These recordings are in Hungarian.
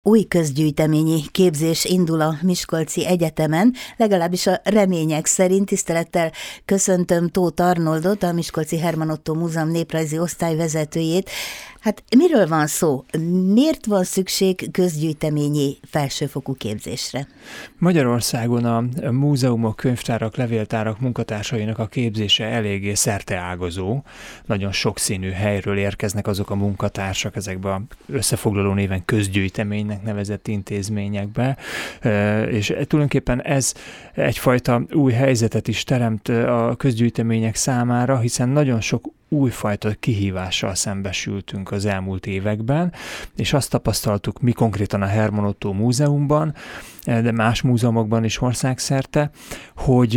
Új közgyűjteményi képzés indul a Miskolci Egyetemen, legalábbis a remények szerint. Tisztelettel köszöntöm Tóth Arnoldot, a Miskolci Herman Ottó Múzeum néprajzi osztályvezetőjét. Hát miről van szó? Miért van szükség közgyűjteményi felsőfokú képzésre? Magyarországon a múzeumok, könyvtárak, levéltárak munkatársainak a képzése eléggé szerteágazó. Nagyon sokszínű helyről érkeznek azok a munkatársak ezekbe a összefoglaló néven közgyűjteménynek nevezett intézményekbe, és tulajdonképpen ez egyfajta új helyzetet is teremt a közgyűjtemények számára, hiszen nagyon sok újfajta kihívással szembesültünk az elmúlt években, és azt tapasztaltuk mi konkrétan a Herman Ottó Múzeumban, de más múzeumokban is országszerte, hogy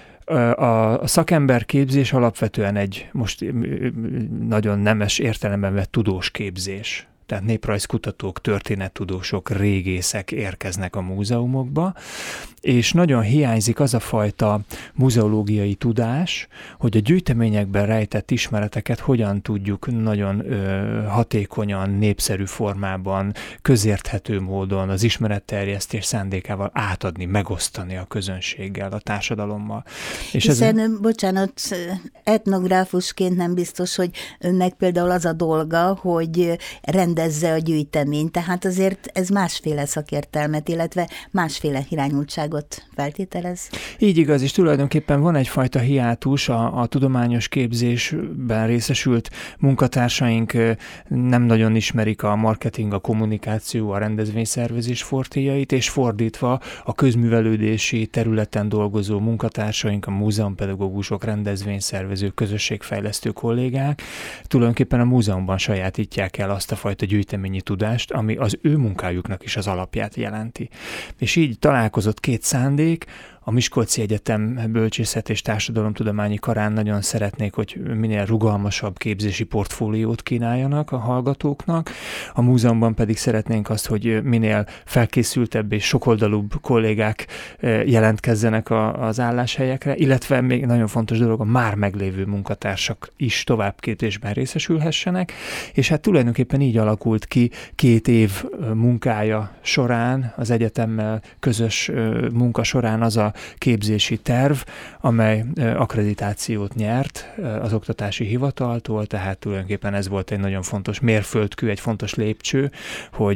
a szakemberképzés alapvetően egy most nagyon nemes értelemben vett tudós képzés. Tehát néprajzkutatók, történettudósok, régészek érkeznek a múzeumokba, és nagyon hiányzik az a fajta muzeológiai tudás, hogy a gyűjteményekben rejtett ismereteket hogyan tudjuk nagyon hatékonyan, népszerű formában, közérthető módon, az ismeretterjesztés szándékával átadni, megosztani a közönséggel, a társadalommal. És hiszen, bocsánat, etnográfusként nem biztos, hogy önnek például az a dolga, hogy rendezze a gyűjteményt, tehát azért ez másféle szakértelmet, illetve másféle irányultságot feltételez. Így igaz, és tulajdonképpen van egyfajta hiátus a tudományos képzésben részesült munkatársaink nem nagyon ismerik a marketing, a kommunikáció, a rendezvényszervezés fortéjait, és fordítva a közművelődési területen dolgozó munkatársaink, a múzeumpedagógusok, rendezvényszervezők, közösségfejlesztő kollégák tulajdonképpen a múzeumban sajátítják el azt a fajta gyűjteményi tudást, ami az ő munkájuknak is az alapját jelenti. És így találkozott két szándék. A Miskolci Egyetem Bölcsészet és Társadalomtudományi Karán nagyon szeretnék, hogy minél rugalmasabb képzési portfóliót kínáljanak a hallgatóknak. A múzeumban pedig szeretnénk azt, hogy minél felkészültebb és sokoldalúbb kollégák jelentkezzenek az álláshelyekre, illetve még nagyon fontos dolog, a már meglévő munkatársak is továbbképzésben részesülhessenek, és hát tulajdonképpen így alakult ki 2 év munkája során, az egyetemmel közös munka során az a képzési terv, amely akkreditációt nyert az oktatási hivataltól, tehát tulajdonképpen ez volt egy nagyon fontos mérföldkő, egy fontos lépcső, hogy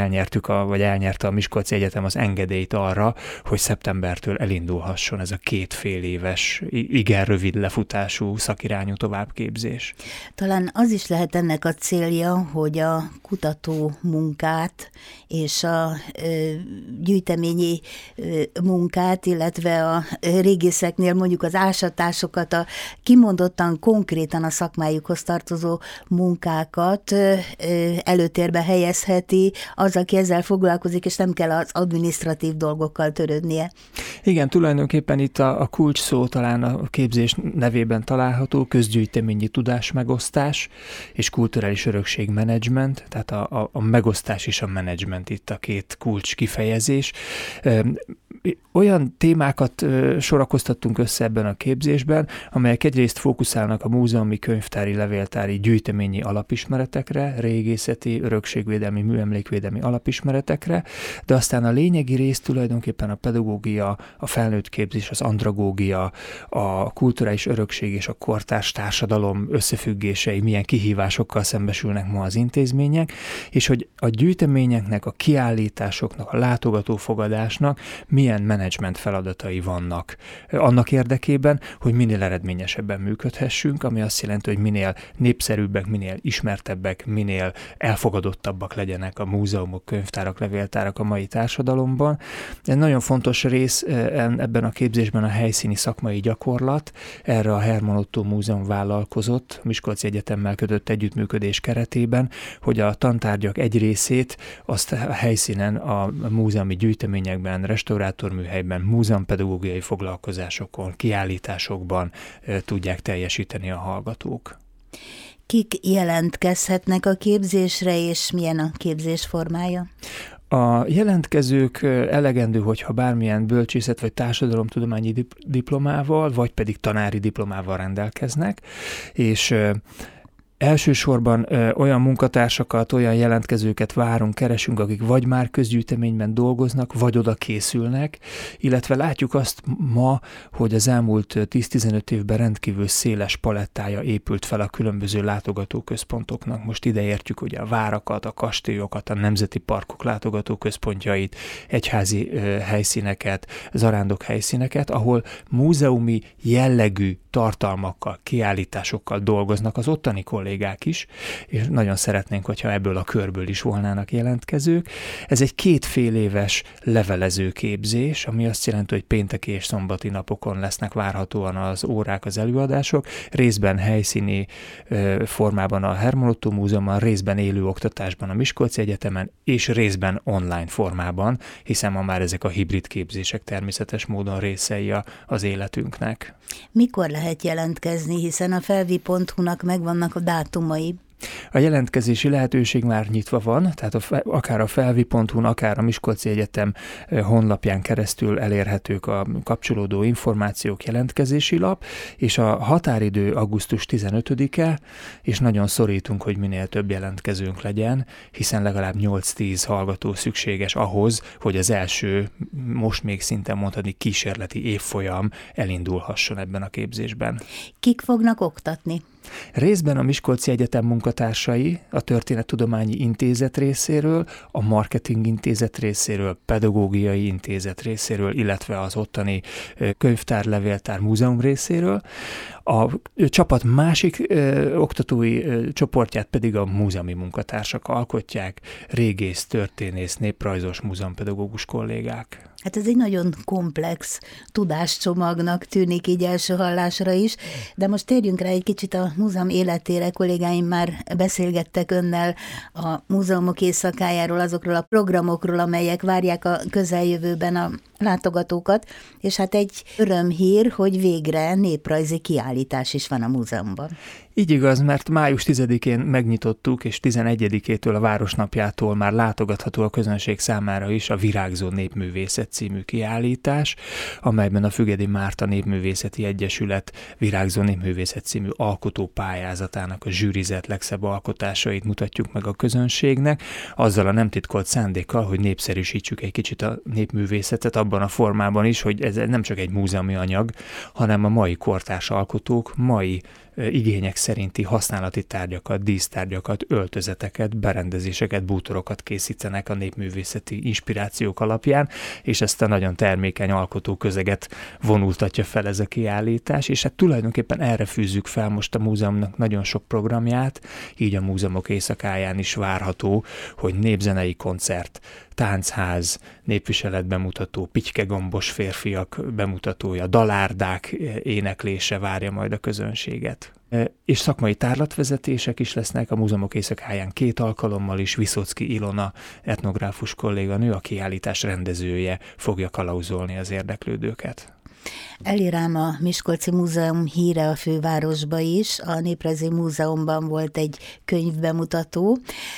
elnyerte a Miskolci Egyetem az engedélyt arra, hogy szeptembertől elindulhasson ez a 2,5 éves, igen rövid lefutású szakirányú továbbképzés. Talán az is lehet ennek a célja, hogy a kutató munkát és a gyűjteményi munkát, illetve a régészeknél mondjuk az ásatásokat, a kimondottan konkrétan a szakmájukhoz tartozó munkákat előtérbe helyezheti az, aki ezzel foglalkozik, és nem kell az adminisztratív dolgokkal törődnie. Igen, tulajdonképpen itt a kulcs szó talán a képzés nevében található, közgyűjteményi tudásmegosztás és kulturális örökségmenedzsment, tehát a megosztás és a menedzsment itt a 2 kulcs kifejezés. Olyan témákat sorakoztattunk össze ebben a képzésben, amelyek egyrészt fókuszálnak a múzeumi, könyvtári, levéltári, gyűjteményi alapismeretekre, régészeti, örökségvédelmi, műemlékvédelmi alapismeretekre, de aztán a lényegi rész tulajdonképpen a pedagógia, a felnőtt képzés, az andragógia, a kulturális örökség és a kortárs társadalom összefüggései, milyen kihívásokkal szembesülnek ma az intézmények, és hogy a gyűjteményeknek, a kiállításoknak, a látogatófogadásnak milyen menedzsment feladatai vannak annak érdekében, hogy minél eredményesebben működhessünk, ami azt jelenti, hogy minél népszerűbbek, minél ismertebbek, minél elfogadottabbak legyenek a múzeumok, könyvtárak, levéltárak a mai társadalomban. Egy nagyon fontos rész ebben a képzésben a helyszíni szakmai gyakorlat. Erre a Herman Ottó Múzeum vállalkozott, a Miskolci Egyetemmel kötött együttműködés keretében, hogy a tantárgyak egy részét azt a helyszínen, a múzeumi gyűjteményekben, restaurátorműhelyben, múzeumpedagógiai foglalkozásokon, kiállításokban tudják teljesíteni a hallgatók. Kik jelentkezhetnek a képzésre, és milyen a képzés formája? A jelentkezők elegendő, hogyha bármilyen bölcsészet vagy társadalomtudományi diplomával, vagy pedig tanári diplomával rendelkeznek, és Elsősorban olyan munkatársakat, olyan jelentkezőket várunk, keresünk, akik vagy már közgyűjteményben dolgoznak, vagy oda készülnek, illetve látjuk azt ma, hogy az elmúlt 10-15 évben rendkívül széles palettája épült fel a különböző látogatóközpontoknak. Most ide értjük ugye a várakat, a kastélyokat, a nemzeti parkok látogatóközpontjait, egyházi helyszíneket, zarándok helyszíneket, ahol múzeumi jellegű tartalmakkal, kiállításokkal dolgoznak az ottani kollégák is, és nagyon szeretnénk, hogyha ebből a körből is volnának jelentkezők. Ez egy 2 fél éves levelező képzés, ami azt jelenti, hogy pénteki és szombati napokon lesznek várhatóan az órák, az előadások, részben helyszíni formában a Herman Ottó Múzeumban, részben élő oktatásban a Miskolci Egyetemen, és részben online formában, hiszen ma már ezek a hibrid képzések természetes módon részei az életünknek. Mikor lehet jelentkezni, hiszen a felvi.hu-nak megvannak a dátumai? A jelentkezési lehetőség már nyitva van, tehát akár a felvi.hu-n, akár a Miskolci Egyetem honlapján keresztül elérhetők a kapcsolódó információk, jelentkezési lap, és a határidő augusztus 15-e, és nagyon szorítunk, hogy minél több jelentkezőnk legyen, hiszen legalább 8-10 hallgató szükséges ahhoz, hogy az első, most még szinte mondhatni kísérleti évfolyam elindulhasson ebben a képzésben. Kik fognak oktatni? Részben a Miskolci Egyetem munkatársai, a Történettudományi Intézet részéről, a Marketing Intézet részéről, Pedagógiai Intézet részéről, illetve az ottani könyvtár, levéltár, múzeum részéről. A csapat másik oktatói csoportját pedig a múzeumi munkatársak alkotják, régész, történész, néprajzos, múzeumpedagógus kollégák. Hát ez egy nagyon komplex tudáscsomagnak tűnik így első hallásra is, de most térjünk rá egy kicsit a múzeum életére. Kollégáim már beszélgettek önnel a múzeumok éjszakájáról, azokról a programokról, amelyek várják a közeljövőben a látogatókat, és hát egy örömhír, hogy végre néprajzi kiállítás is van a múzeumban. Így igaz, mert május 10-én megnyitottuk, és 11-től a Városnapjától már látogatható a közönség számára is a Virágzó Népművészet című kiállítás, amelyben a Fügedi Márta Népművészeti Egyesület Virágzó Népművészet című alkotópályázatának a zsűrizett legszebb alkotásait mutatjuk meg a közönségnek, azzal a nem titkolt szándékkal, hogy népszerűsítsük egy kicsit a népművészetet abban a formában is, hogy ez nem csak egy múzeumi anyag, hanem a mai kortárs alkotók mai igények szerinti használati tárgyakat, dísztárgyakat, öltözeteket, berendezéseket, bútorokat készítenek a népművészeti inspirációk alapján, és ezt a nagyon termékeny alkotóközeget vonultatja fel ez a kiállítás, és hát tulajdonképpen erre fűzzük fel most a múzeumnak nagyon sok programját, így a múzeumok éjszakáján is várható, hogy népzenei koncert, táncház, népviselet bemutató, pitykegombos férfiak bemutatója, dalárdák éneklése várja majd a közönséget. És szakmai tárlatvezetések is lesznek a múzeumok éjszakáján 2 alkalommal is. Viszocki Ilona etnográfus kolléganő, a kiállítás rendezője fogja kalauzolni az érdeklődőket. Elirám a Miskolci Múzeum híre a fővárosba is. A Néprajzi Múzeumban volt egy könyvbemutató.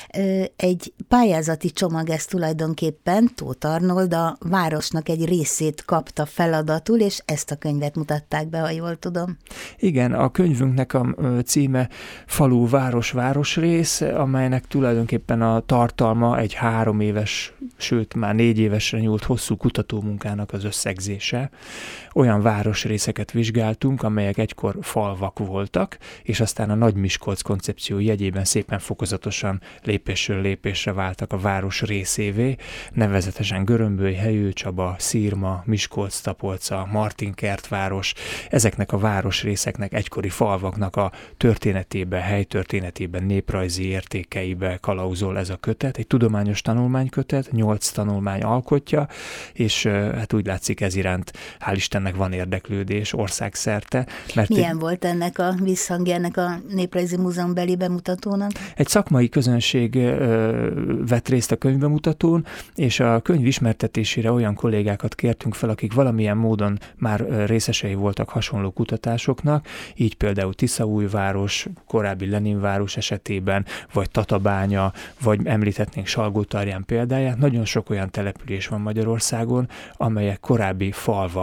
Egy pályázati csomag ez tulajdonképpen. Tóth Arnold a városnak egy részét kapta feladatul, és ezt a könyvet mutatták be, ha jól tudom. Igen, a könyvünknek a címe Falu, város, városrész, amelynek tulajdonképpen a tartalma egy 3 éves, sőt már 4 évesre nyúlt hosszú kutatómunkának az összegzése. Olyan városrészeket vizsgáltunk, amelyek egykor falvak voltak, és aztán a Nagy Miskolc koncepció jegyében szépen fokozatosan lépésről lépésre váltak a város részévé, nevezetesen Görömböly, Helyőcsaba, Szirma, Miskolc-Tapolca, Martinkertváros. Ezeknek a városrészeknek, egykori falvaknak a történetében, helytörténetében, néprajzi értékeibe kalauzol ez a kötet. Egy tudományos tanulmánykötet, 8 tanulmány alkotja, és hát úgy látszik ez iránt, hál' Istennek van érdeklődés országszerte. Milyen volt ennek a visszhangja, ennek a Néprajzi Múzeum beli bemutatónak? Egy szakmai közönség vett részt a könyvbemutatón, és a könyv ismertetésére olyan kollégákat kértünk fel, akik valamilyen módon már részesei voltak hasonló kutatásoknak, így például Tiszaújváros, korábbi Leninváros esetében, vagy Tatabánya, vagy említhetnénk Salgótarján példáját. Nagyon sok olyan település van Magyarországon, amelyek korábbi falvak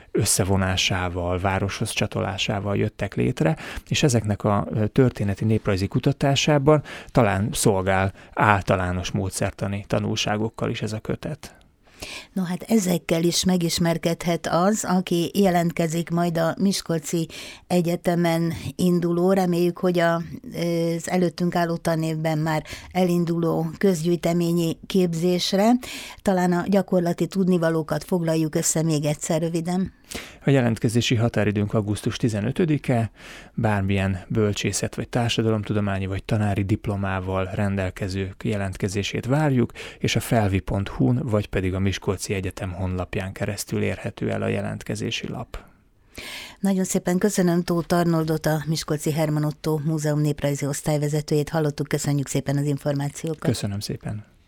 összevonásával, városhoz csatolásával jöttek létre, és ezeknek a történeti néprajzi kutatásában talán szolgál általános módszertani tanulságokkal is ez a kötet. No hát ezekkel is megismerkedhet az, aki jelentkezik majd a Miskolci Egyetemen induló, reméljük, hogy az előttünk álló tanévben már elinduló közgyűjteményi képzésre. Talán a gyakorlati tudnivalókat foglaljuk össze még egyszer röviden. A jelentkezési határidőnk augusztus 15-e, bármilyen bölcsészet vagy társadalomtudományi vagy tanári diplomával rendelkezők jelentkezését várjuk, és a felvi.hu-n vagy pedig a Miskolci Egyetem honlapján keresztül érhető el a jelentkezési lap. Nagyon szépen köszönöm Tóth Arnoldot, a Miskolci Herman Ottó Múzeum néprajzi osztályvezetőjét hallottuk, köszönjük szépen az információkat. Köszönöm szépen.